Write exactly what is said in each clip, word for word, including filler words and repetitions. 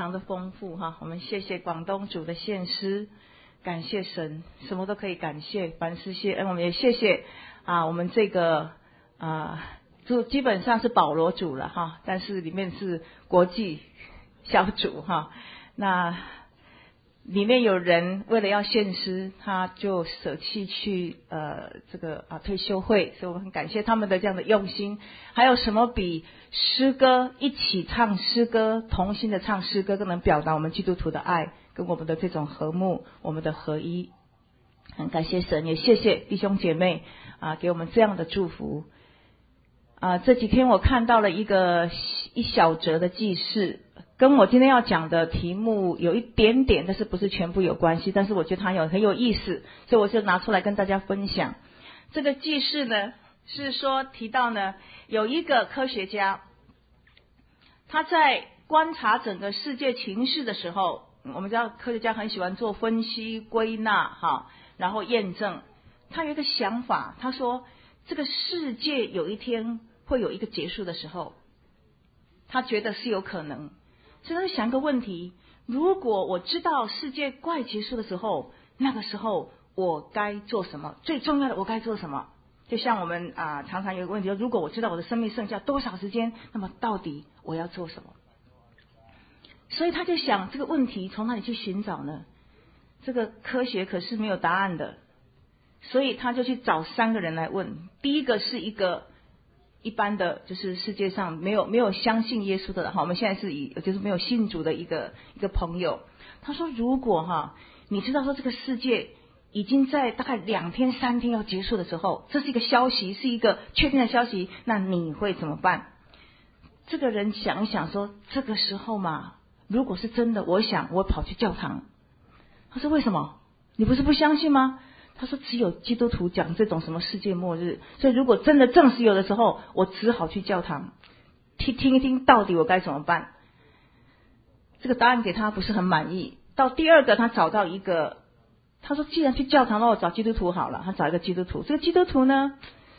常的丰富哈。我们谢谢广东主的献诗，感谢神，什么都可以感谢，凡事谢恩。我们也谢谢啊，我们这个啊，就基本上是保罗主了哈，但是里面是国际小组哈。那里面有人为了要献诗，他就舍弃去呃这个啊退休会，所以我们很感谢他们的这样的用心。还有什么比诗歌一起唱诗歌，同心的唱诗歌，更能表达我们基督徒的爱跟我们的这种和睦，我们的合一。很感谢神，也谢谢弟兄姐妹啊给我们这样的祝福。啊，这几天我看到了一个一小则的记事，跟我今天要讲的题目有一点点，但是不是全部有关系，但是我觉得它有很有意思，所以我就拿出来跟大家分享。这个记事呢，是说提到呢，有一个科学家，他在观察整个世界情势的时候，我们知道科学家很喜欢做分析、归纳哈，然后验证。他有一个想法，他说这个世界有一天会有一个结束的时候，他觉得是有可能。所以他就想一个问题，如果我知道世界快结束的时候，那个时候我该做什么？最重要的我该做什么？就像我们啊常常有一个问题，如果我知道我的生命剩下多少时间，那么到底我要做什么？所以他就想这个问题从哪里去寻找呢？这个科学可是没有答案的，所以他就去找三个人来问。第一个是一个一般的，就是世界上没有没有相信耶稣的人哈，我们现在是以就是没有信主的一个一个朋友。他说，如果哈你知道说这个世界已经在大概两天三天要结束的时候，这是一个消息，是一个确定的消息，那你会怎么办？这个人想一想说，这个时候嘛，如果是真的，我想我跑去教堂。他说为什么？你不是不相信吗？他说只有基督徒讲这种什么世界末日，所以如果真的证实有的时候，我只好去教堂听听一听到底我该怎么办。这个答案给他不是很满意。到第二个他找到一个，他说既然去教堂，那我找基督徒好了。他找一个基督徒，这个基督徒呢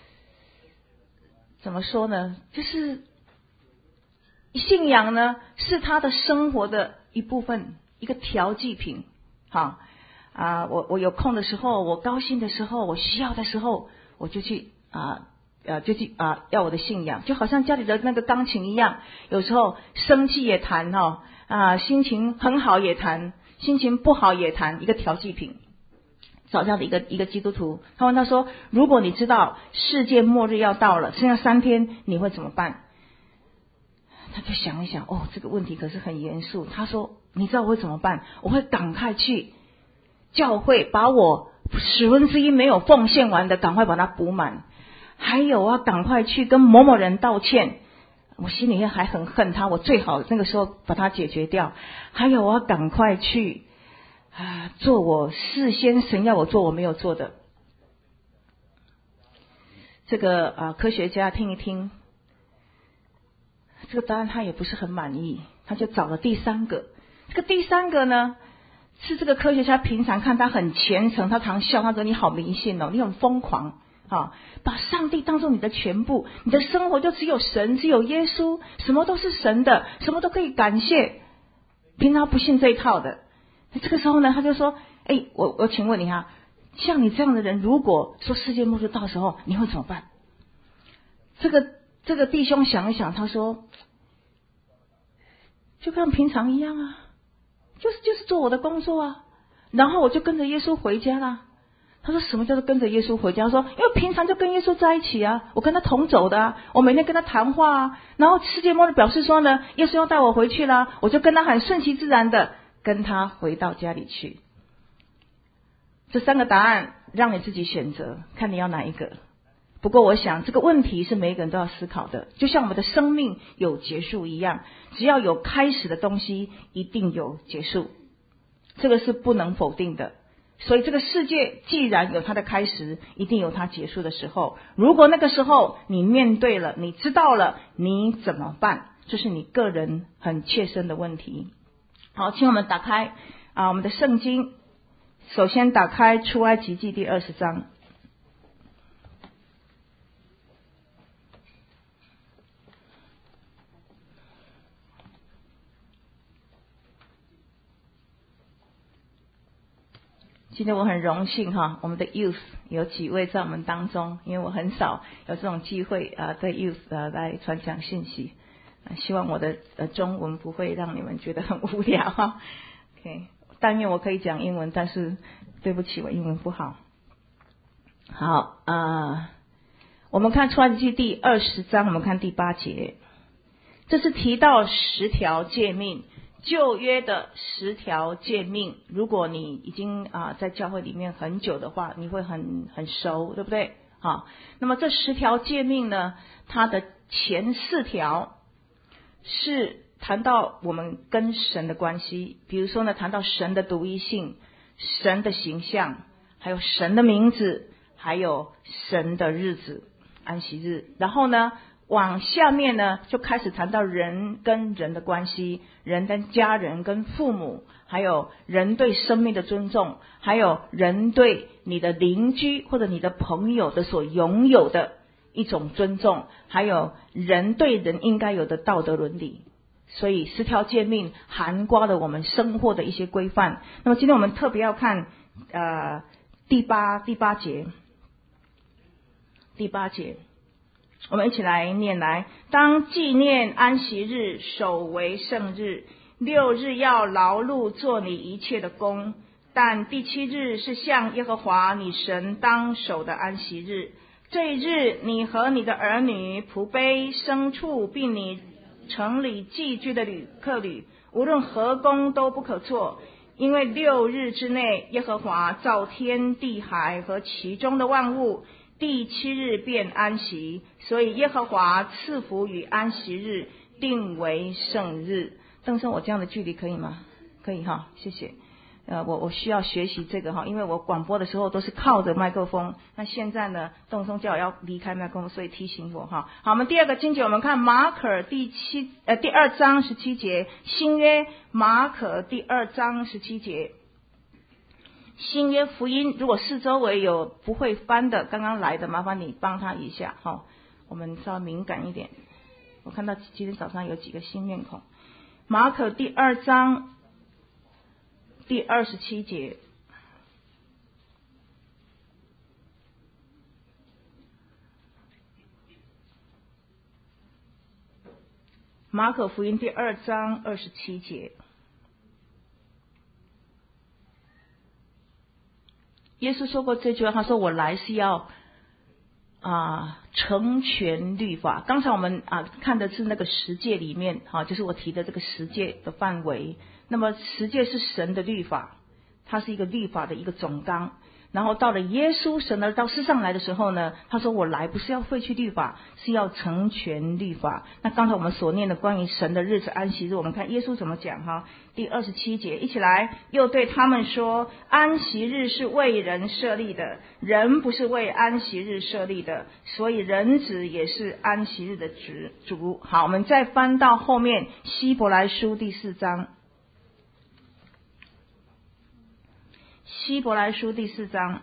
怎么说呢，就是信仰呢是他的生活的一部分，一个调剂品。好啊，我我有空的时候，我高兴的时候，我需要的时候，我就去啊呃就去啊要我的信仰，就好像家里的那个钢琴一样，有时候生气也弹哈啊，心情很好也弹，心情不好也弹，一个调剂品。找这样的一个一个基督徒，他问他说，如果你知道世界末日要到了，剩下三天，你会怎么办？他就想一想，哦，这个问题可是很严肃。他说，你知道我会怎么办？我会赶快去教会，把我十分之一没有奉献完的赶快把它补满，还有我要赶快去跟某某人道歉，我心里面还很恨他，我最好那个时候把它解决掉。还有我要赶快去啊做我事先神要我做我没有做的。这个啊科学家听一听，这个答案他也不是很满意，他就找了第三个。这个第三个呢，是这个科学家平常看他很虔诚，他常笑，他说你好迷信哦，你很疯狂啊，把上帝当作你的全部，你的生活就只有神，只有耶稣，什么都是神的，什么都可以感谢。平常不信这一套的，这个时候呢，他就说，哎，我我请问你哈，像你这样的人，如果说世界末日到时候，你会怎么办？这个这个弟兄想一想，他说，就跟平常一样啊，就是就是做我的工作啊，然后我就跟着耶稣回家啦。他说什么叫做跟着耶稣回家？他说因为平常就跟耶稣在一起啊，我跟他同走的啊，我每天跟他谈话啊，然后世界末日表示说呢，耶稣要带我回去啦，我就跟他很顺其自然的跟他回到家里去。这三个答案让你自己选择，看你要哪一个。不过我想这个问题是每一个人都要思考的，就像我们的生命有结束一样，只要有开始的东西一定有结束，这个是不能否定的。所以这个世界既然有它的开始，一定有它结束的时候。如果那个时候你面对了，你知道了，你怎么办？这是你个人很切身的问题。好，请我们打开啊我们的圣经，首先打开出埃及记第二十章。 今天我很荣幸哈，我们的 youth 有几位在我们当中，因为我很少有这种机会啊，对 youth 啊来传讲信息，啊，希望我的呃中文不会让你们觉得很无聊哈。OK， 但愿我可以讲英文，但是对不起，我英文不好。好啊、呃，我们看出埃及记第二十章，我们看第八节，这是提到十条诫命。旧约的十条诫命，如果你已经啊、呃、在教会里面很久的话，你会很很熟，对不对？好，那么这十条诫命呢，它的前四条是谈到我们跟神的关系，比如说呢，谈到神的独一性、神的形象，还有神的名字，还有神的日子，安息日。然后呢，往下面呢，就开始谈到人跟人的关系，人跟家人、跟父母，还有人对生命的尊重，还有人对你的邻居或者你的朋友的所拥有的一种尊重，还有人对人应该有的道德伦理。所以十条诫命涵盖了我们生活的一些规范。那么今天我们特别要看呃第八第八节，第八节。我们一起来念来，当纪念安息日，守为圣日。六日要劳碌做你一切的工，但第七日是向耶和华你神当守的安息日。这一日，你和你的儿女、仆婢、牲畜，并你城里寄居的旅客旅，无论何工都不可做，因为六日之内，耶和华造天地海和其中的万物。第七日便安息，所以耶和华赐福与安息日，定为圣日。邓生，我这样的距离可以吗？可以哈，谢谢。呃，我我需要学习这个哈，因为我广播的时候都是靠着麦克风，那现在呢，邓生叫我要离开麦克风，所以提醒我哈。好，我们第二个经节，我们看马可第七呃第二章十七节，新约马可第二章十七节。新约福音，如果四周围有不会翻的，刚刚来的，麻烦你帮他一下哈、哦。我们稍微敏感一点。我看到今天早上有几个新面孔。马可第二章第二十七节。马可福音第二章二十七节。耶稣说过这句话，他说我来是要啊成全律法。刚才我们啊看的是那个十诫里面啊，就是我提的这个十诫的范围。那么十诫是神的律法，它是一个律法的一个总纲。然后到了耶稣神而到世上来的时候呢，他说我来不是要废去律法，是要成全律法。那刚才我们所念的关于神的日子安息日，我们看耶稣怎么讲哈。第二十七节，一起来，又对他们说，安息日是为人设立的，人不是为安息日设立的，所以人子也是安息日的主。好，我们再翻到后面希伯来书第四章。希伯来书第四章，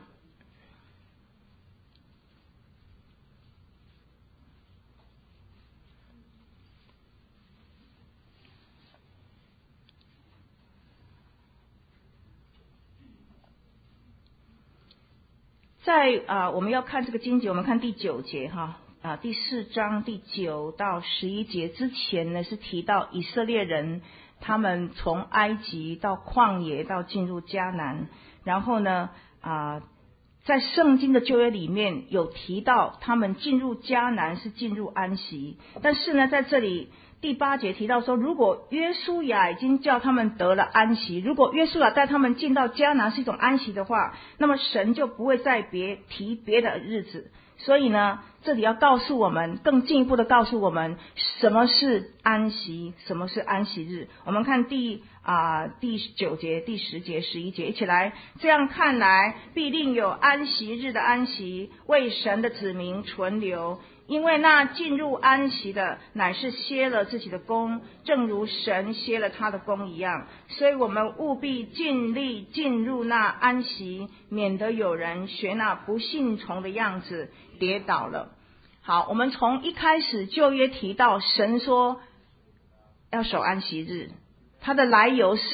在啊、呃，我们要看这个经节，我们看第九节哈啊，第四章第九到十一节之前呢，是提到以色列人他们从埃及到旷野到进入迦南。然后呢啊、呃，在圣经的旧约里面有提到他们进入迦南是进入安息，但是呢在这里第八节提到说，如果约书亚已经叫他们得了安息，如果约书亚带他们进到迦南是一种安息的话，那么神就不会再别提别的日子。所以呢这里要告诉我们，更进一步的告诉我们什么是安息，什么是安息日。我们看第啊、呃、第九节、第十节、十一节，一起来。这样看来，必定有安息日的安息，为神的子民存留。因为那进入安息的，乃是歇了自己的功，正如神歇了他的功一样。所以我们务必尽力进入那安息，免得有人学那不信从的样子跌倒了。好，我们从一开始旧约提到神说要守安息日，它的来由是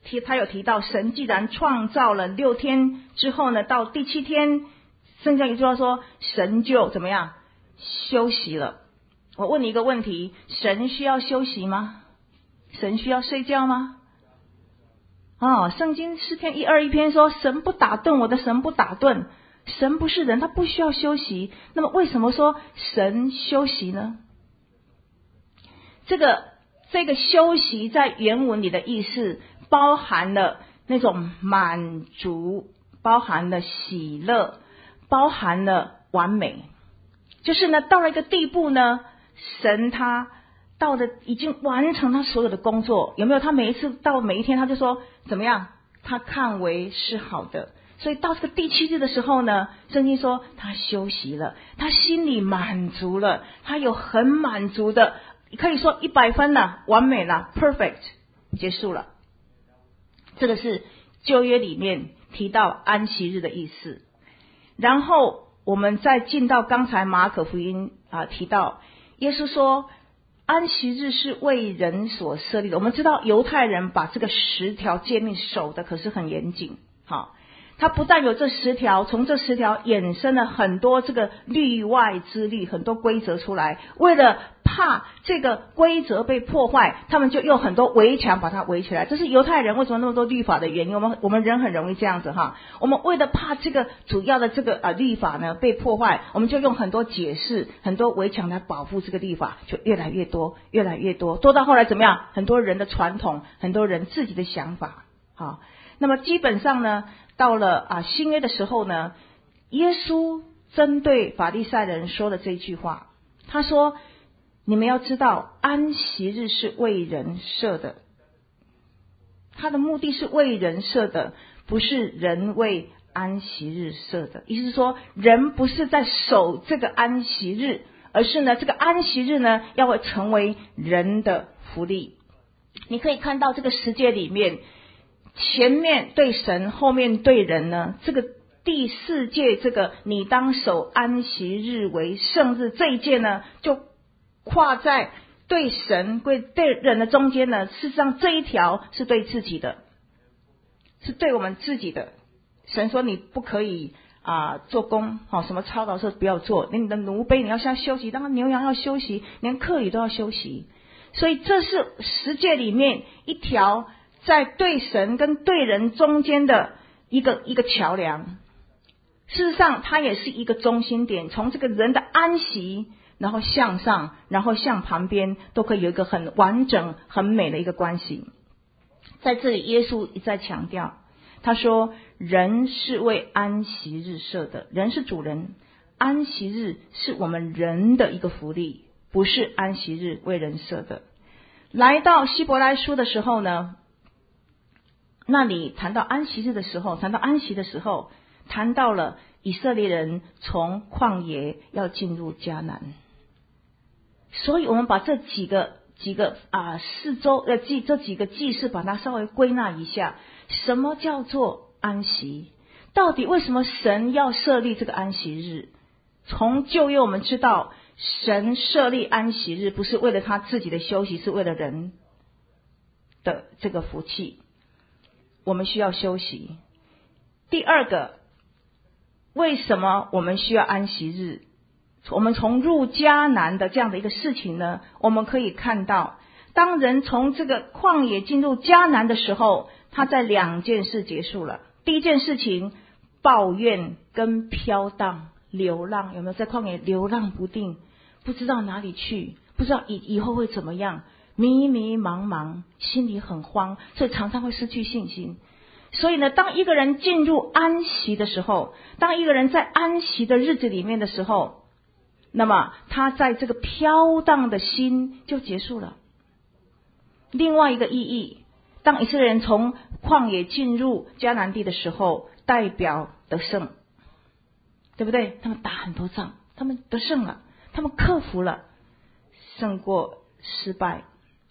提他有提到，神既然创造了六天之后呢，到第七天，圣经一句话说，神就怎么样休息了。我问你一个问题，神需要休息吗？神需要睡觉吗？哦，圣经诗篇一二一篇说，神不打盹，我的神不打盹。神不是人，他不需要休息。那么为什么说神休息呢？这个这个休息在原文里的意思包含了那种满足，包含了喜乐，包含了完美。就是呢，到了一个地步呢，神他到了已经完成他所有的工作，有没有？他每一次到每一天他就说怎么样，他看为是好的。所以到这个第七日的时候呢，圣经说他休息了，他心里满足了，他有很满足的，可以说一百分了，完美了 perfect， 结束了。这个是旧约里面提到安息日的意思。然后我们再进到刚才马可福音啊提到，耶稣说安息日是为人所设立的。我们知道犹太人把这个十条诫命守的可是很严谨，好，他不但有这十条，从这十条衍生了很多这个律外之律，很多规则出来。为了怕这个规则被破坏，他们就用很多围墙把它围起来。这是犹太人为什么那么多律法的原因。我们我们人很容易这样子哈，我们为了怕这个主要的这个啊律法呢被破坏，我们就用很多解释、很多围墙来保护这个律法，就越来越多，越来越多，多到后来怎么样？很多人的传统，很多人自己的想法，好。那么基本上呢，到了啊新约的时候呢，耶稣针对法利赛人说的这句话，他说：你们要知道，安息日是为人设的，他的目的是为人设的，不是人为安息日设的。意思是说，人不是在守这个安息日，而是呢，这个安息日呢，要会成为人的福利。你可以看到这个十诫里面，前面对神，后面对人呢，这个第四诫，这个你当守安息日为圣日，这一诫呢就跨在对神对对人的中间呢。事实上这一条是对自己的，是对我们自己的。神说你不可以啊、呃、做工，好、哦、什么操劳事不要做，连你的奴婢你要先休息，当然牛羊要休息，连客旅都要休息。所以这是十诫里面一条在对神跟对人中间的一个一个桥梁。事实上它也是一个中心点，从这个人的安息，然后向上，然后向旁边，都可以有一个很完整很美的一个关系。在这里耶稣一再强调，他说人是为安息日设的，人是主人，安息日是我们人的一个福利，不是安息日为人设的。来到希伯来书的时候呢，那里谈到安息日的时候，谈到安息的时候，谈到了以色列人从旷野要进入迦南。所以我们把这几个几个啊四周呃记这几个记事把它稍微归纳一下，什么叫做安息？到底为什么神要设立这个安息日？从旧约我们知道，神设立安息日不是为了他自己的休息，是为了人的这个福气。我们需要休息。第二个，为什么我们需要安息日？我们从入迦南的这样的一个事情呢，我们可以看到，当人从这个旷野进入迦南的时候，他在两件事结束了。第一件事情，抱怨跟飘荡流浪，有没有在旷野流浪不定，不知道哪里去，不知道以以后会怎么样，迷迷茫茫，心里很慌，所以常常会失去信心。所以呢，当一个人进入安息的时候，当一个人在安息的日子里面的时候，那么他在这个飘荡的心就结束了。另外一个意义，当以色列人从旷野进入迦南地的时候，代表得胜，对不对？他们打很多仗，他们得胜了，他们克服了，胜过失败，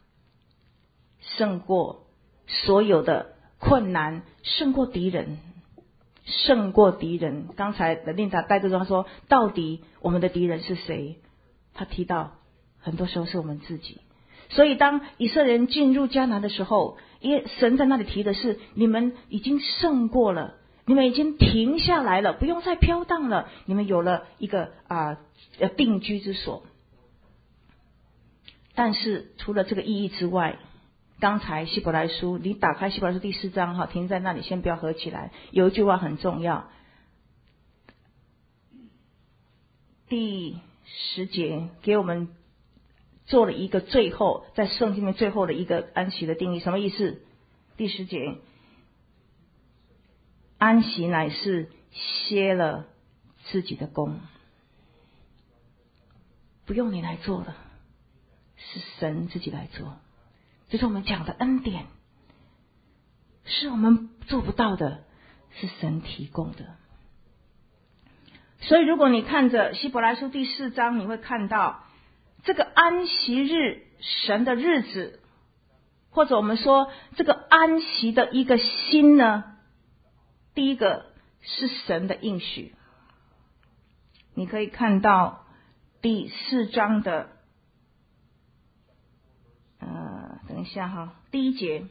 胜过所有的困难，胜过敌人，胜过敌人。刚才的琳达带着他说，到底我们的敌人是谁？他提到很多时候是我们自己。 所以当以色列人进入迦南的时候，因为神在那里提的是，你们已经胜过了，你们已经停下来了，不用再飘荡了，你们有了一个啊呃定居之所。但是除了这个意义之外，刚才希伯来书，你打开希伯来书第四章哈，停在那里，先不要合起来。有一句话很重要，第十节给我们做了一个最后，在圣经里面最后的一个安息的定义，什么意思？第十节，安息乃是歇了自己的功，不用你来做了，是神自己来做。这是我们讲的恩典，是我们做不到的，是神提供的。所以如果你看着希伯来书第四章，你会看到这个安息日，神的日子，或者我们说这个安息的一个心呢，第一个是神的应许。你可以看到第四章的呃，等一下哈，第一节，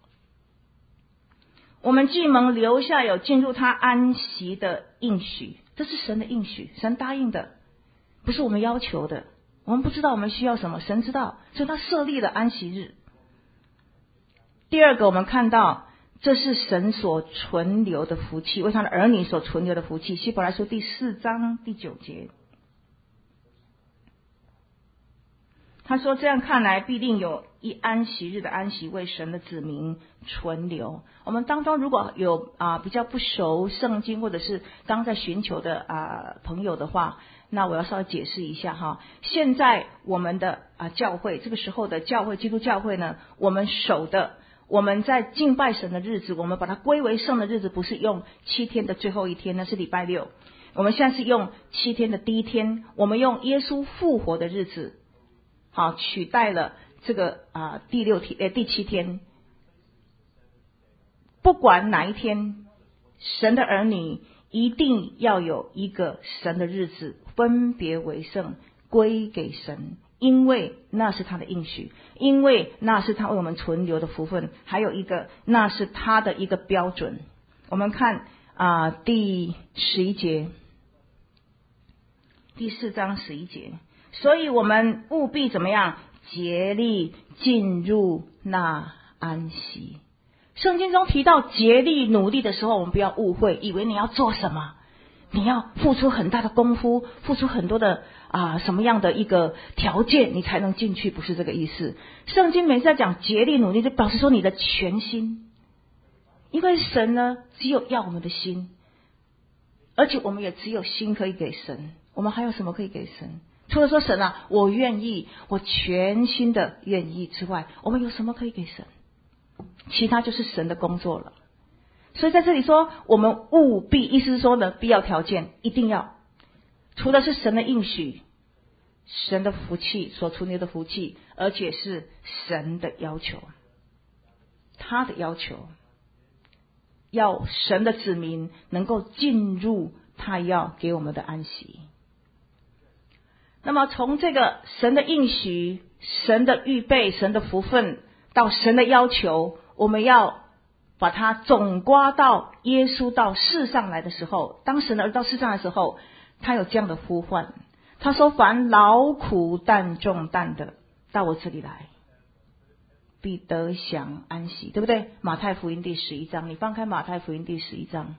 我们既蒙留下有进入他安息的应许，这是神的应许，神答应的，不是我们要求的。我们不知道我们需要什么，神知道，所以他设立了安息日。第二个，我们看到这是神所存留的福气，为他的儿女所存留的福气。希伯来书第四章第九节，他说这样看来，必定有一安息日的安息为神的子民存留。我们当中如果有啊比较不熟圣经，或者是刚在寻求的啊朋友的话，那我要稍微解释一下哈。现在我们的啊教会，这个时候的教会，基督教会呢，我们守的，我们在敬拜神的日子，我们把它归为圣的日子，不是用七天的最后一天，那是礼拜六。我们现在是用七天的第一天，我们用耶稣复活的日子，好取代了这个啊第六天呃第七天。不管哪一天，神的儿女一定要有一个神的日子，分别为圣，归给神，因为那是他的应许，因为那是他为我们存留的福分，还有一个那是他的一个标准。我们看啊、呃、第十一节，第四章十一节，所以我们务必怎么样？竭力进入那安息。圣经中提到竭力努力的时候，我们不要误会，以为你要做什么，你要付出很大的功夫，付出很多的啊、呃、什么样的一个条件你才能进去，不是这个意思。圣经每次在讲竭力努力，就表示说你的全心，因为神呢只有要我们的心，而且我们也只有心可以给神，我们还有什么可以给神？除了说神啊我愿意，我全心的愿意之外，我们有什么可以给神？其他就是神的工作了。所以在这里说我们务必，意思是说呢，必要条件一定要，除了是神的应许，神的福气所存留的福气，而且是神的要求，他的要求，要神的子民能够进入他要给我们的安息。那么从这个神的应许，神的预备，神的福分，到神的要求，我们要把它总括到耶稣到世上来的时候，当神的儿子到世上的时候，他有这样的呼唤，他说凡劳苦担重担的到我这里来，必得享安息，对不对？马太福音第十一章，你翻开马太福音第十一章，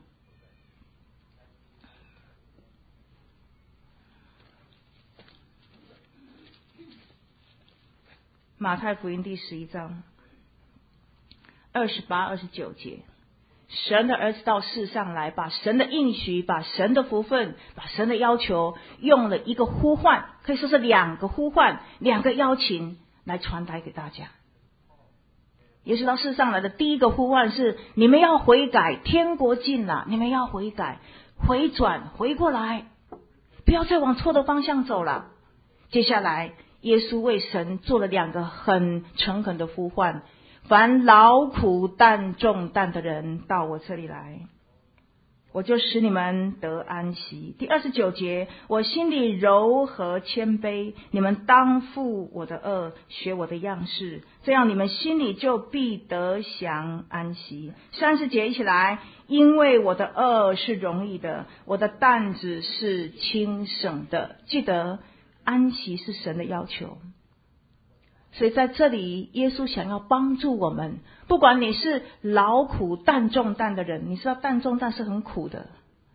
马太福音第十一章二十八、二十九节，神的儿子到世上来，把神的应许，把神的福分，把神的要求，用了一个呼唤，可以说是两个呼唤，两个邀请来传达给大家。耶稣到世上来的第一个呼唤是：你们要悔改，天国近了，你们要悔改，回转，回过来，不要再往错的方向走了。接下来耶稣为神做了两个很诚恳的呼唤：凡劳苦担重担的人到我这里来。 我就使你们得安息。第二十九节，我心里柔和谦卑，你们当负我的恶，学我的样式，这样你们心里就必得享安息。三十节一起来，因为我的恶是容易的，我的担子是轻省的。记得安息是神的要求，所以在这里耶稣想要帮助我们，不管你是劳苦担重担的人，你知道担重担是很苦的。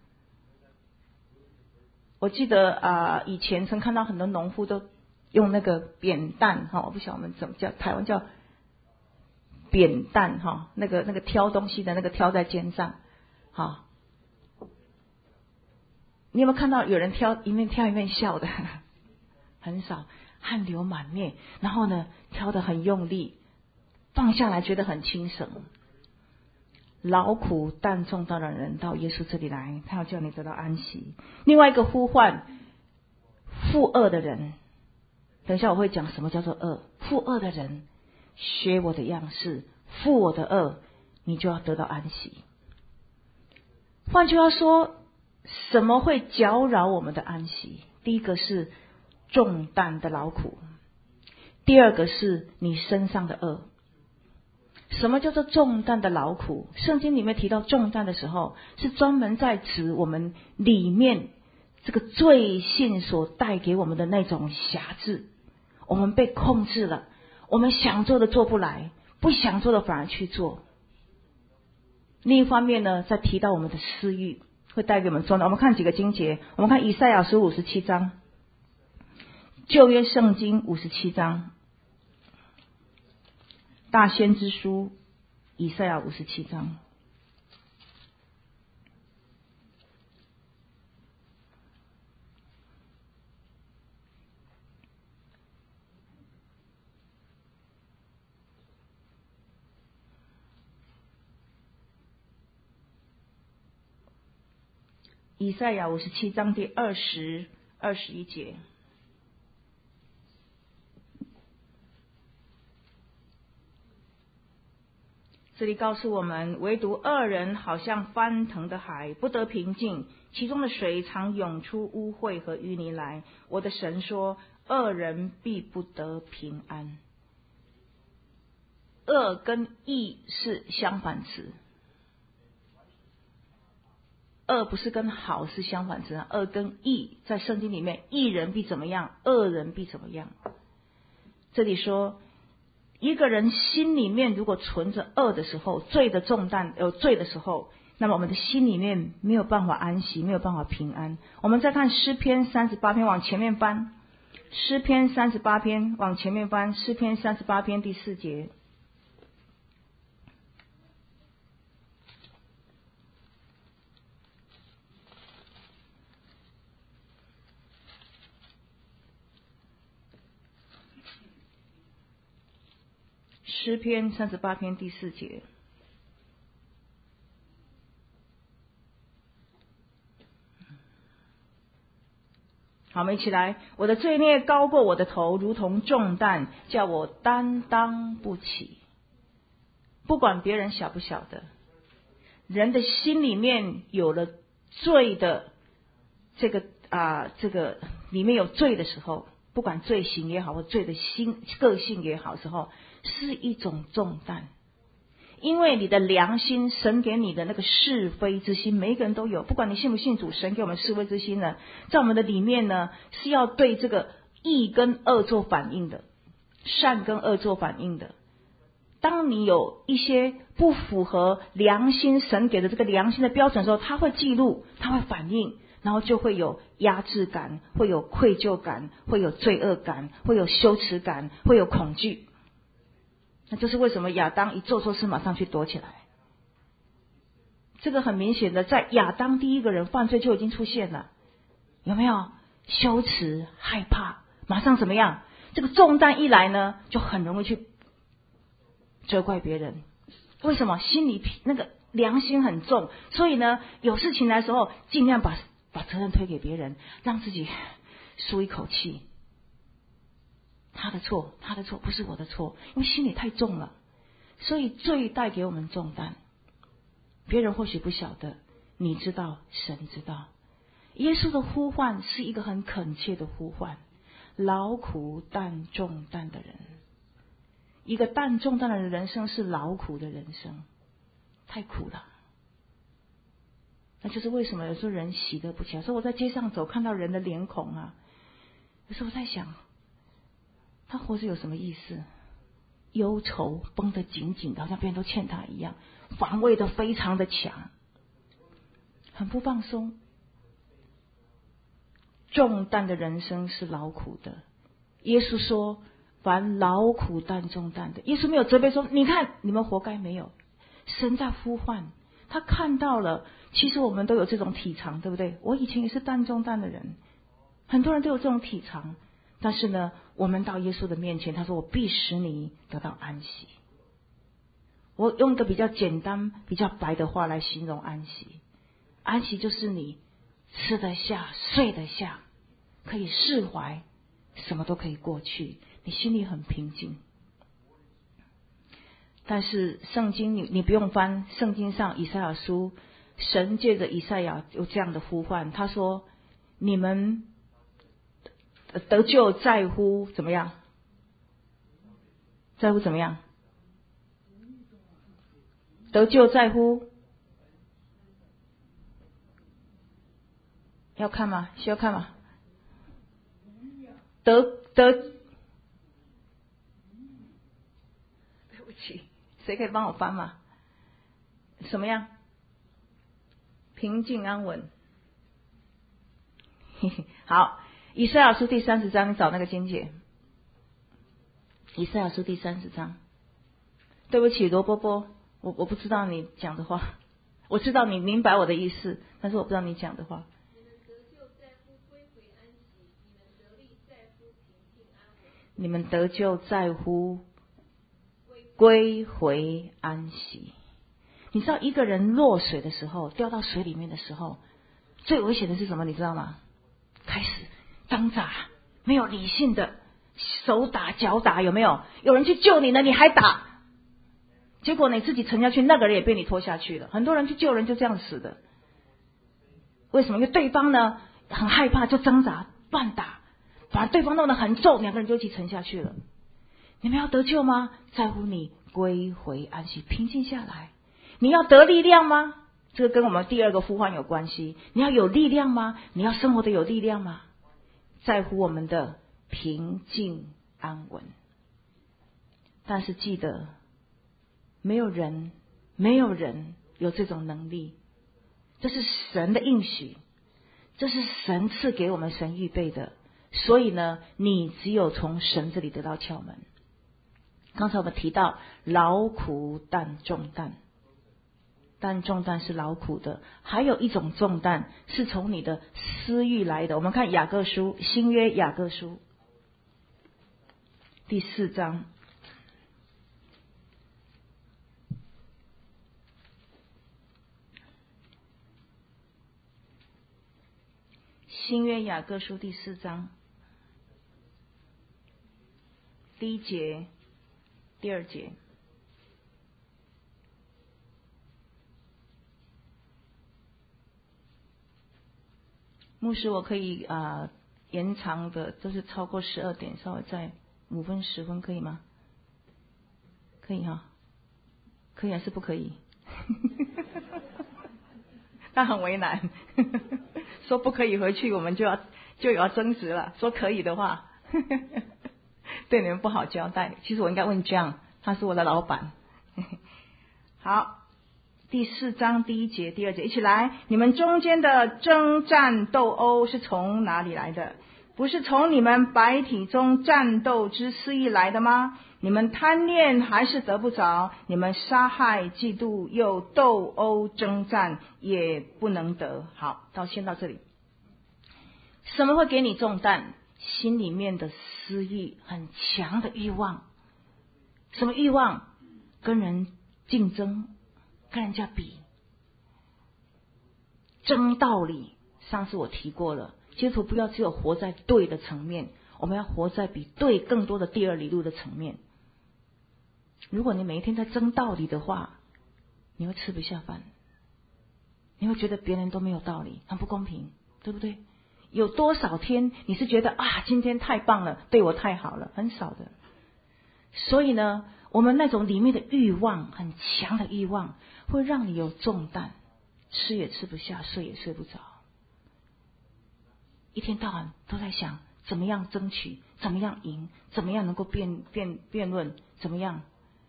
我记得啊、呃，以前曾看到很多农夫都用那个扁担哈，我不晓得我们怎么叫，台湾叫扁担哈，那个那个挑东西的那个挑在肩上哈。你有没有看到有人挑一面挑一面笑的？很少，汗流满面，然后呢挑得很用力，放下来觉得很轻省。劳苦担重担的人到耶稣这里来，他要叫你得到安息。另外一个呼唤，负恶的人，等一下我会讲什么叫做恶。负恶的人，学我的样式，负我的恶，你就要得到安息。换句话说，什么会搅扰我们的安息？第一个是重担的劳苦，第二个是你身上的恶。什么叫做重担的劳苦？圣经里面提到重担的时候，是专门在指我们里面这个罪性所带给我们的那种辖制，我们被控制了，我们想做的做不来，不想做的反而去做。另一方面呢，在提到我们的私欲会带给我们重担。我们看几个经节，我们看以赛亚书五十七章，旧约圣经五十七章，大先知书以赛亚五十七章。以赛亚五十七章第二十、二十一节。这里告诉我们，唯独恶人好像翻腾的海，不得平静，其中的水常涌出污秽和淤泥来。我的神说，恶人必不得平安。恶跟义是相反词，恶不是跟好是相反词，恶跟义在圣经里面，义人必怎么样，恶人必怎么样。这里说，一个人心里面如果存着恶的时候，罪的重担有罪的时候，那么我们的心里面没有办法安息，没有办法平安。我们再看诗篇三十八篇，往前面翻，诗篇三十八篇往前面翻，诗篇三十八篇第四节。诗篇三十八篇第四节。好，我们一起来。我的罪孽高过我的头，如同重担，叫我担当不起。不管别人晓不晓得，人的心里面有了罪的这个啊、呃，这个里面有罪的时候，不管罪行也好，或罪的心个性也好时候，是一种重担。因为你的良心，神给你的那个是非之心，每一个人都有，不管你信不信主，神给我们是非之心呢，在我们的里面呢，是要对这个义跟恶做反应的，善跟恶做反应的。当你有一些不符合良心神给的这个良心的标准的时候，他会记录，他会反应，然后就会有压制感，会有愧疚感，会有罪恶感，会有羞耻感，会有恐惧。那就是为什么亚当一做错事马上去躲起来。这个很明显的，在亚当第一个人犯罪就已经出现了，有没有？羞耻、害怕，马上怎么样？这个重担一来呢，就很容易去责怪别人。为什么？心里那个良心很重，所以呢，有事情来的时候，尽量把把责任推给别人，让自己舒一口气。他的错，他的错，不是我的错，因为心里太重了，所以罪带给我们重担。别人或许不晓得， 你知道，神知道。耶稣的呼唤是一个很恳切的呼唤，劳苦担重担的人。一个担重担的人生是劳苦的人生，太苦了。那就是为什么有时候人喜得不起来。所以我在街上走，看到人的脸孔啊，有时候我在想，他活着有什么意思？忧愁绷得紧紧的，好像别人都欠他一样，防卫的非常的强，很不放松。重担的人生是劳苦的。耶稣说凡劳苦担重担的，耶稣没有责备说你看你们活该，没有。神在呼唤，他看到了，其实我们都有这种体尝，对不对？我以前也是担重担的人，很多人都有这种体尝。但是呢，我们到耶稣的面前，他说我必使你得到安息。我用一个比较简单比较白的话来形容安息，安息就是你吃得下睡得下，可以释怀，什么都可以过去，你心里很平静。但是圣经 你, 你不用翻，圣经上以赛亚书，神借着以赛亚有这样的呼唤，他说你们得救在乎怎么样？在乎怎么样？得救在乎要看吗？需要看吗？得得，对不起，谁可以帮我翻吗？什么样？平静安稳。好，以赛亚书第三十章，你找那个经节。以赛亚书第三十章。对不起，罗波波，我我不知道你讲的话，我知道你明白我的意思，但是我不知道你讲的话。你们得救在乎归回安息。你知道一个人落水的时候，掉到水里面的时候，最危险的是什么？你知道吗？开始挣扎，没有理性的手打脚打，有没有？有人去救你了，你还打，结果你自己沉下去，那个人也被你拖下去了。很多人去救人就这样死的。为什么？因为对方呢很害怕，就挣扎乱打，把对方弄得很重，两个人就一起沉下去了。你们要得救吗？在乎你归回安息，平静下来。你要得力量吗？这个跟我们第二个呼唤有关系。你要有力量吗？你要生活的有力量吗？在乎我们的平静安稳。但是记得，没有人没有人有这种能力，这是神的应许，这是神赐给我们，神预备的。所以呢，你只有从神这里得到窍门。刚才我们提到劳苦担重担，担重担是劳苦的，还有一种重担是从你的私欲来的。我们看雅各书，新约雅各书第四章，新约雅各书第四章第一节第二节。牧师，我可以啊、呃、延长的，就是超过十二点，稍微再五分十分可以吗？可以哈，可以还是不可以？他很为难，说不可以回去，我们就要就有要争执了。说可以的话，对你们不好交代。其实我应该问 John， 他是我的老板。好。第四章第一节第二节，一起来。你们中间的征战斗殴是从哪里来的？不是从你们百体中战斗之私意来的吗？你们贪恋还是得不着，你们杀害嫉妒又斗殴征战也不能得。好，到先到这里。什么会给你重担？心里面的私欲，很强的欲望。什么欲望？跟人竞争，跟人家比，争道理。上次我提过了，基督徒不要只有活在对的层面，我们要活在比对更多的第二里路的层面。如果你每一天在争道理的话，你会吃不下饭。 你会觉得别人都没有道理，很不公平，对不对？有多少天你是觉得啊，今天太棒了，对我太好了？很少的。所以呢，我们那种里面的欲望，很强的欲望，会让你有重担，吃也吃不下，睡也睡不着，一天到晚都在想怎么样争取，怎么样赢，怎么样能够辩辩辩论，怎么样？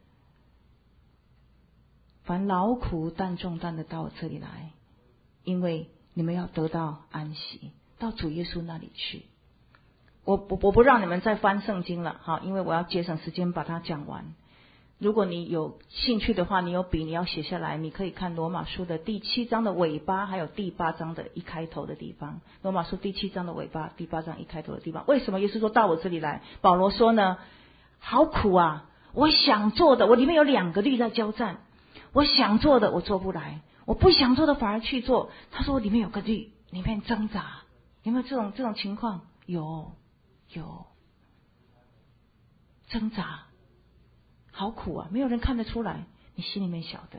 凡劳苦担重担的到我这里来，因为你们要得到安息，到主耶稣那里去。我我我不让你们再翻圣经了哈，因为我要节省时间把它讲完。如果你有兴趣的话，你有笔你要写下来，你可以看罗马书的第七章的尾巴，还有第八章的一开头的地方。罗马书第七章的尾巴，第八章一开头的地方。为什么耶稣说到我这里来？保罗说呢，好苦啊，我想做的，我里面有两个律在交战，我想做的我做不来，我不想做的反而去做。他说里面有个律，里面挣扎。有没有这种这种情况？有有挣扎，好苦啊，没有人看得出来，你心里面晓得。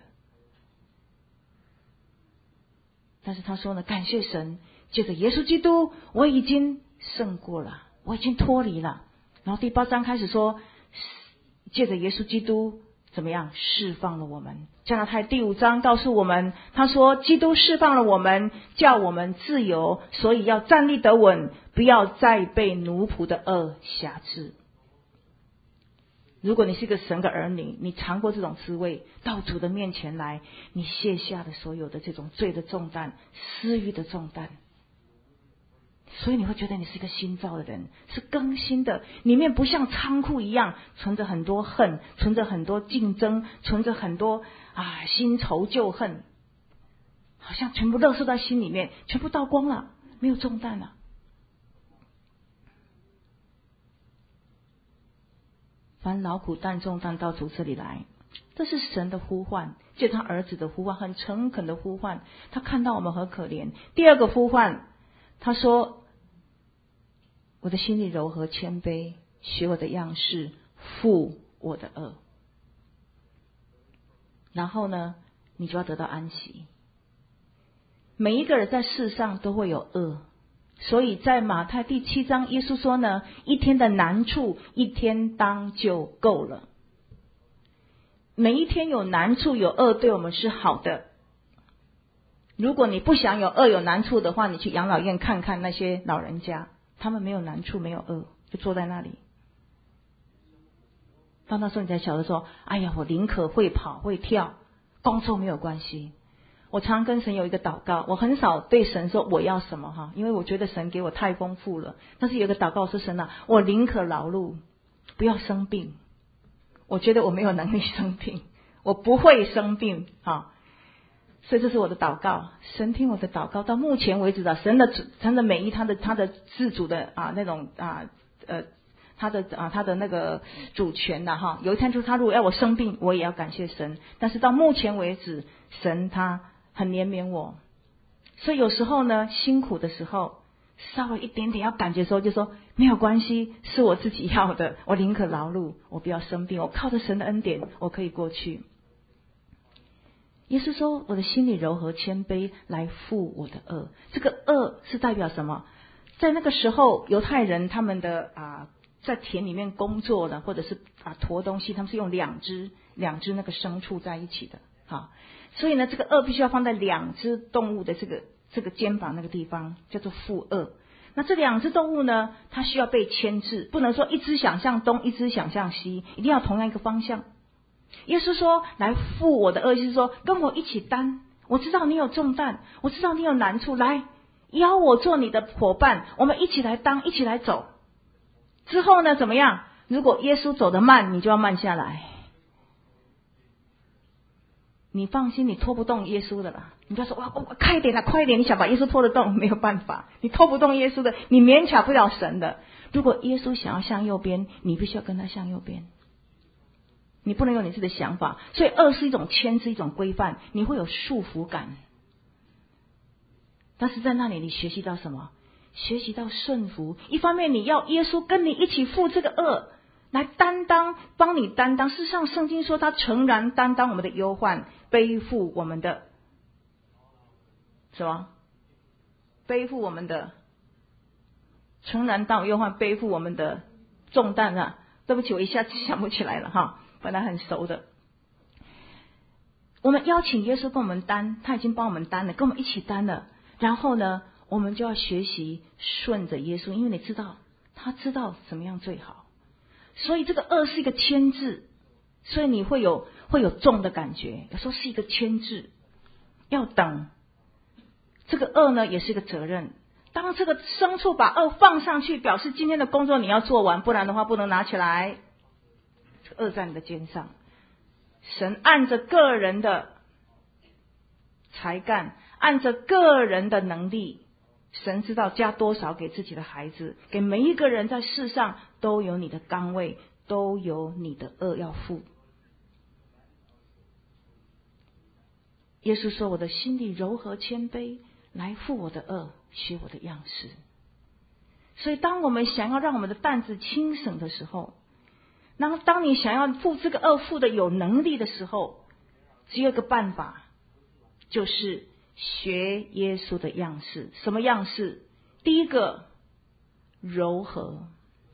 但是他说呢，感谢神，借着耶稣基督，我已经胜过了，我已经脱离了。然后第八章开始说，借着耶稣基督怎么样释放了我们。加拉太第五章告诉我们，他说基督释放了我们，叫我们自由，所以要站立得稳，不要再被奴仆的恶辖制。如果你是一个神的儿女，你尝过这种滋味，到主的面前来，你卸下了所有的这种罪的重担，私欲的重担，所以你会觉得你是一个新造的人，是更新的，里面不像仓库一样存着很多恨，存着很多竞争，存着很多啊新仇旧恨，好像全部垃圾在心里面，全部倒光了，没有重担了。凡劳苦担重担到主这里来，这是神的呼唤，借他儿子的呼唤，很诚恳的呼唤。他看到我们很可怜。第二个呼唤，他说我的心里柔和谦卑，学我的样式，负我的恶。然后呢，你就要得到安息。每一个人在世上都会有恶，所以在马太第七章，耶稣说呢，一天的难处一天当就够了。每一天有难处有恶对我们是好的。如果你不想有恶有难处的话，你去养老院看看那些老人家，他们没有难处没有恶，就坐在那里。到那时候你才晓得说，哎呀，我宁可会跑会跳，工作没有关系。我常跟神有一个祷告，我很少对神说我要什么哈，因为我觉得神给我太丰富了。但是有一个祷告是神啊，我宁可劳碌，不要生病。我觉得我没有能力生病，我不会生病哈，所以这是我的祷告。神听我的祷告，到目前为止的神的神的美意，他的他的自主的啊那种啊呃他的啊他的那个主权呐哈。有一天就是他如果要我生病，我也要感谢神。但是到目前为止，神他很怜悯我，所以有时候呢，辛苦的时候，稍微一点点要感觉的时候，就说没有关系，是我自己要的，我宁可劳碌，我不要生病，我靠着神的恩典，我可以过去。耶稣说，我的心里柔和谦卑，来负我的恶。这个恶是代表什么？在那个时候，犹太人他们的啊，在田里面工作的，或者是啊驮东西，他们是用两只两只那个牲畜在一起的。好，所以呢，这个恶必须要放在两只动物的这个这个肩膀那个地方，叫做负恶。那这两只动物呢，它需要被牵制，不能说一只想向东，一只想向西，一定要同样一个方向。耶稣说，来负我的恶，就是说跟我一起担。我知道你有重担，我知道你有难处，来邀我做你的伙伴，我们一起来当，一起来走。之后呢，怎么样？如果耶稣走得慢，你就要慢下来。你放心，你拖不动耶稣的啦。你不要说哇，我快一点啦，快一点！你想把耶稣拖得动，没有办法，你拖不动耶稣的，你勉强不了神的。如果耶稣想要向右边，你必须要跟他向右边，你不能有你自己的想法。所以恶是一种牵制，一种规范，你会有束缚感。但是在那里，你学习到什么？学习到顺服。一方面，你要耶稣跟你一起负这个恶。来担当，帮你担当。事实上，圣经说他诚然担当我们的忧患，背负我们的什么？背负我们的，诚然当忧患背负我们的重担啊！对不起，我一下子想不起来了哈，本来很熟的。我们邀请耶稣跟我们担，他已经帮我们担了，跟我们一起担了。然后呢，我们就要学习顺着耶稣，因为你知道，他知道怎么样最好。所以这个恶是一个牵制，所以你会有会有重的感觉，有时候是一个牵制，要等。这个恶呢，也是一个责任。当这个牲畜把恶放上去，表示今天的工作你要做完，不然的话不能拿起来。这个恶在你的肩上，神按着个人的才干，按着个人的能力，神知道加多少给自己的孩子，给每一个人在世上都有你的岗位，都有你的恶要负。耶稣说，我的心里柔和谦卑，来负我的恶，学我的样式。所以当我们想要让我们的担子轻省的时候，然后当你想要负这个恶负的有能力的时候，只有一个办法，就是学耶稣的样式。什么样式？第一个，柔和。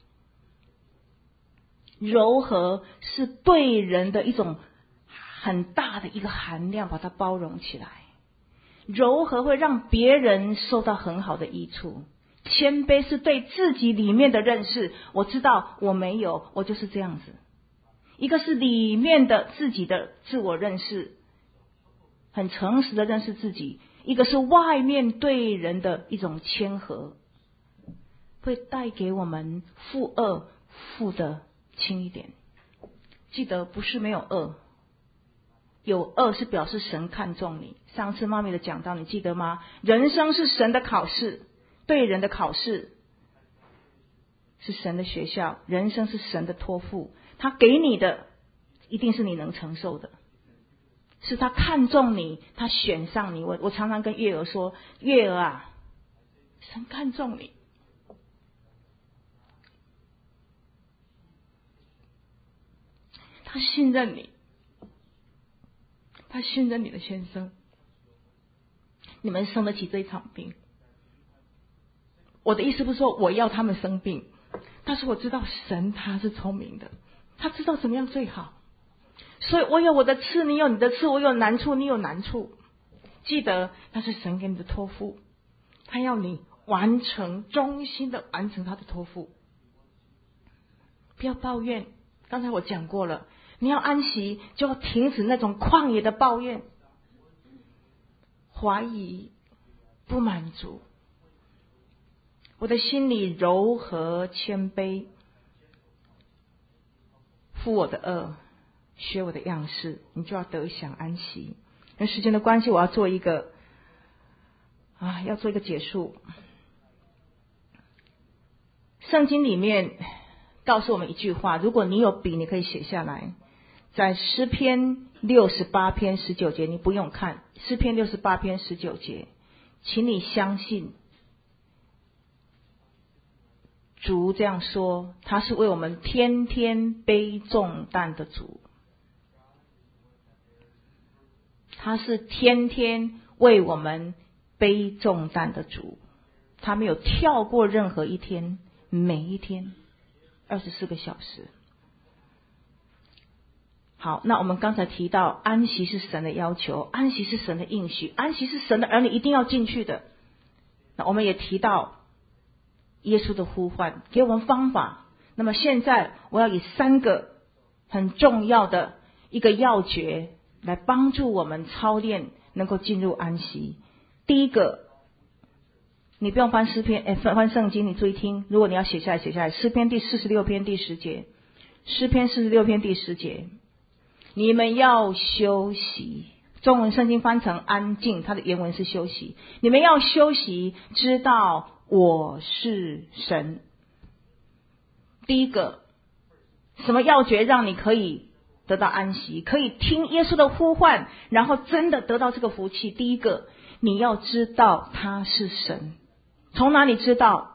柔和是对人的一种很大的一个含量，把它包容起来。柔和会让别人受到很好的益处。谦卑是对自己里面的认识，我知道我没有，我就是这样子。一个是里面的自己的自我认识，很诚实的认识自己；一个是外面对人的一种谦和，会带给我们负恶负的轻一点。记得不是没有恶，有恶是表示神看重你。上次妈咪的讲到，你记得吗？人生是神的考试，对人的考试是神的学校，人生是神的托付，他给你的一定是你能承受的，是他看重你，他选上你。我我常常跟月儿说，月儿啊，神看重你，他信任你，他信任你的先生，你们生得起这一场病。我的意思不是说我要他们生病，但是我知道神他是聪明的，他知道怎么样最好。所以我有我的刺，你有你的刺，我有难处，你有难处。记得那是神给你的托付，他要你完成，忠心的完成他的托付。不要抱怨，刚才我讲过了，你要安息，就要停止那种旷野的抱怨、怀疑、不满足。我的心里柔和谦卑，负我的恶，学我的样式，你就要得享安息。因为时间的关系，我要做一个啊，要做一个结束。圣经里面告诉我们一句话，如果你有笔，你可以写下来，在诗篇六十八篇十九节，你不用看，诗篇六十八篇十九节，请你相信主这样说，他是为我们天天背重担的主，他是天天为我们背重担的主，他没有跳过任何一天，每一天二十四个小时。好，那我们刚才提到安息是神的要求，安息是神的应许，安息是神的儿女一定要进去的。那我们也提到耶稣的呼唤，给我们方法。那么现在我要以三个很重要的一个要诀来帮助我们操练能够进入安息。第一个，你不用翻诗篇，哎，翻翻圣经，你注意听，如果你要写下来写下来，诗篇第四十六篇第十节，诗篇四十六篇第十节，你们要休息。中文圣经翻成安静，它的原文是休息。你们要休息，知道我是神。第一个，什么要诀让你可以得到安息，可以听耶稣的呼唤，然后真的得到这个福气？第一个，你要知道他是神。从哪里知道？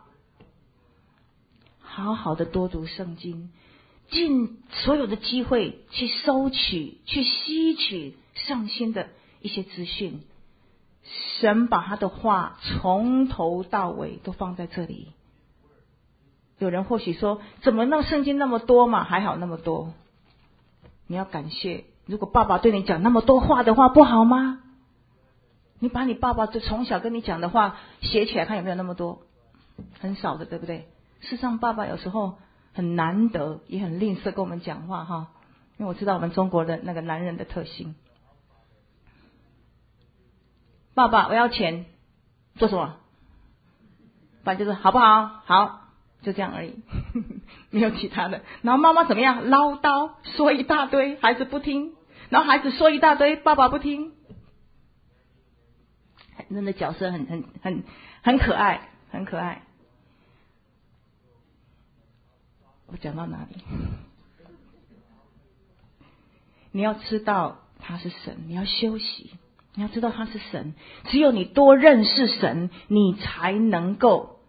好好的多读圣经，尽所有的机会去收取、去吸取圣经的一些资讯。 神把他的话从头到尾都放在这里。有人或许说，怎么那圣经那么多嘛？还好那么多。你要感谢，如果爸爸对你讲那么多话的话，不好吗？你把你爸爸就从小跟你讲的话写起来，看有没有那么多？很少的，对不对？事实上，爸爸有时候很难得，也很吝啬跟我们讲话哈，因为我知道我们中国的那个男人的特性。爸爸，我要钱，做什么？爸就是好不好？好，就这样而已，没有其他的。然后妈妈怎么样？唠叨，说一大堆，孩子不听，然后孩子说一大堆，爸爸不听。人的角色很很很很可爱，很可爱。我讲到哪里？你要知道他是神，你要休息，你要知道他是神。只有你多认识神，你才能够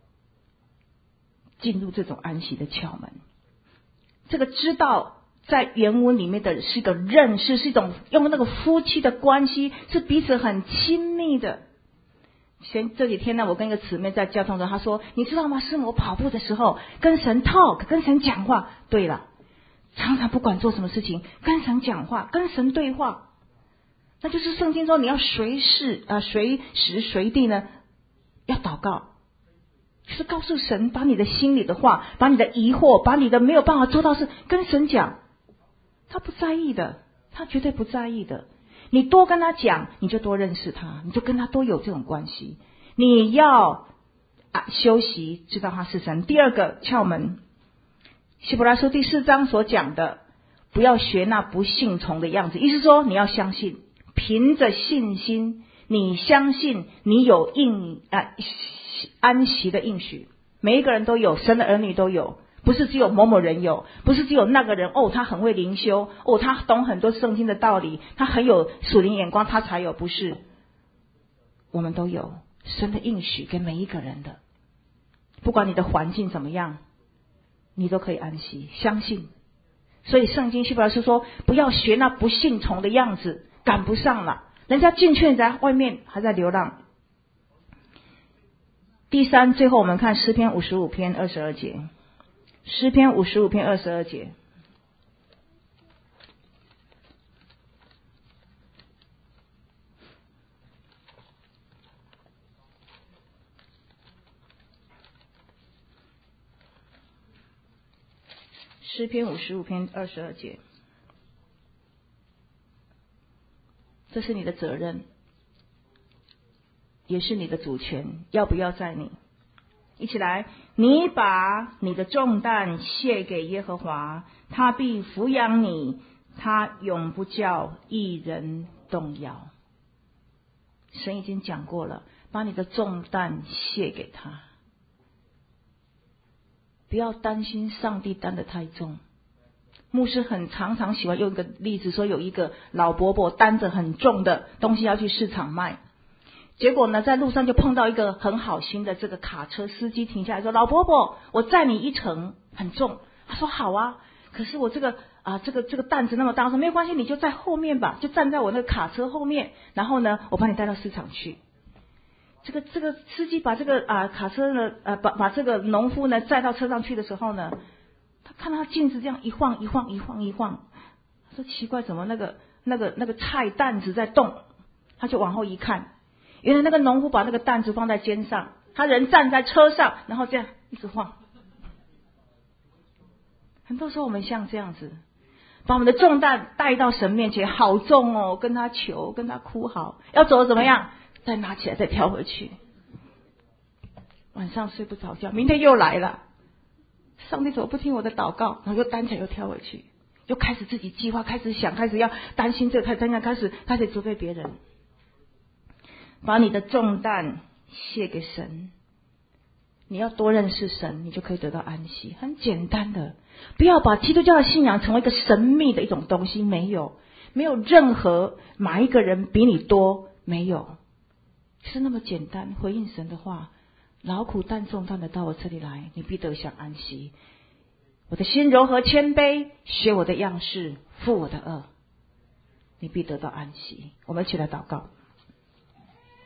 进入这种安息的窍门。这个知道在原文里面的是一个认识，是一种用那个夫妻的关系，是彼此很亲密的。前这几天呢，我跟一个姊妹在交通中，她说：“你知道吗？是我跑步的时候跟神 talk， 跟神讲话。”对了，常常不管做什么事情，跟神讲话，跟神对话，那就是圣经说你要随时啊、呃、随时随地呢要祷告，就是告诉神，把你的心里的话，把你的疑惑，把你的没有办法做到事跟神讲，他不在意的，他绝对不在意的。你多跟他讲，你就多认识他，你就跟他多有这种关系。你要啊休息，知道他是神。第二个窍门，希伯来书第四章所讲的，不要学那不信从的样子，意思说你要相信，凭着信心，你相信你有应啊安息的应许，每一个人都有，神的儿女都有。不是只有某某人有，不是只有那个人哦，他很会灵修哦，他懂很多圣经的道理，他很有属灵眼光，他才有，不是，我们都有神的应许给每一个人的。不管你的环境怎么样，你都可以安息，相信。所以圣经希伯来书说，不要学那不信从的样子，赶不上了，人家进去在外面还在流浪。第三，最后我们看诗篇五十五篇二十二节。诗篇五十五篇二十二节，诗篇五十五篇二十二节，这是你的责任，也是你的主权，要不要在你？一起来，你把你的重担卸给耶和华，他必抚养你，他永不叫一人动摇。神已经讲过了，把你的重担卸给他，不要担心上帝担得太重。牧师很常常喜欢用一个例子，说有一个老伯伯担着很重的东西要去市场卖，结果呢，在路上就碰到一个很好心的这个卡车司机，停下来说：“老伯伯，我载你一程，很重。”他说：“好啊，可是我这个啊，这个这个担子那么大。”我说：“没有关系，你就在后面吧，就站在我那个卡车后面，然后呢，我把你带到市场去。”这个这个司机把这个啊卡车呢，呃，把把这个农夫呢载到车上去的时候呢，他看到他镜子这样一晃一晃一晃一晃，他说：“奇怪，怎么那个那个那个菜担子在动？”他就往后一看。原来那个农夫把那个担子放在肩上，他人站在车上，然后这样一直晃。很多时候我们像这样子，把我们的重担带到神面前，好重哦，跟他求，跟他哭好，要走怎么样？再拿起来，再挑回去。晚上睡不着觉，明天又来了，上帝怎么不听我的祷告？然后又担起来又挑回去，又开始自己计划，开始想，开始要担心这个，开始担心，开始开始责备别人。把你的重担卸给神，你要多认识神，你就可以得到安息。很简单的，不要把基督教的信仰成为一个神秘的一种东西，没有，没有任何哪一个人比你多，没有，是那么简单。回应神的话，劳苦担重担的到我这里来，你必得享安息。我的心柔和谦卑，学我的样式，负我的恶，你必得到安息。我们一起来祷告。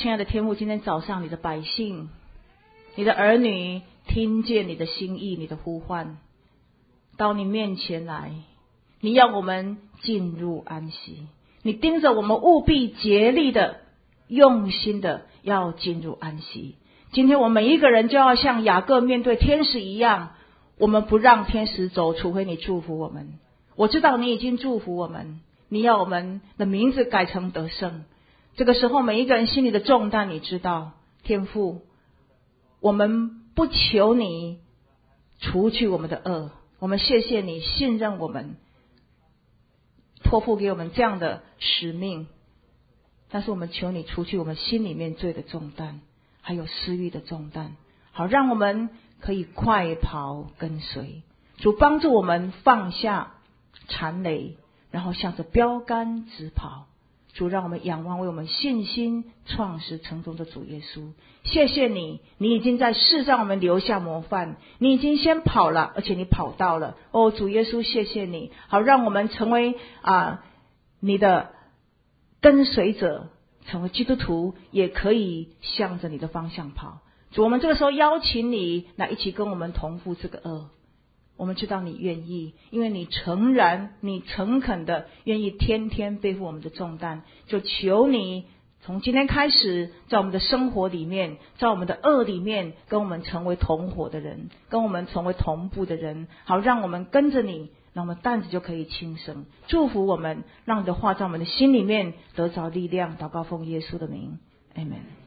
亲爱的天父，今天早上你的百姓，你的儿女听见你的心意，你的呼唤，到你面前来，你要我们进入安息，你盯着我们务必竭力的用心的要进入安息。今天我们每一个人就要像雅各面对天使一样，我们不让天使走，除非你祝福我们。我知道你已经祝福我们，你要我们的名字改成得胜。这个时候每一个人心里的重担你知道，天父，我们不求你除去我们的恶，我们谢谢你信任我们，托付给我们这样的使命，但是我们求你除去我们心里面罪的重担，还有私欲的重担，好让我们可以快跑跟随。主帮助我们放下缠累，然后向着标杆直跑。主让我们仰望为我们信心创始成终的主耶稣，谢谢你，你已经在世上我们留下模范，你已经先跑了，而且你跑到了。哦，主耶稣，谢谢你，好让我们成为啊你的跟随者，成为基督徒，也可以向着你的方向跑。主，我们这个时候邀请你来一起跟我们同负这个恶。我们知道你愿意，因为你诚然你诚恳的愿意天天背负我们的重担，就求你从今天开始，在我们的生活里面，在我们的恶里面，跟我们成为同伙的人，跟我们成为同步的人，好让我们跟着你，让我们担子就可以轻省。祝福我们，让你的话在我们的心里面得着力量。祷告奉耶稣的名，阿们。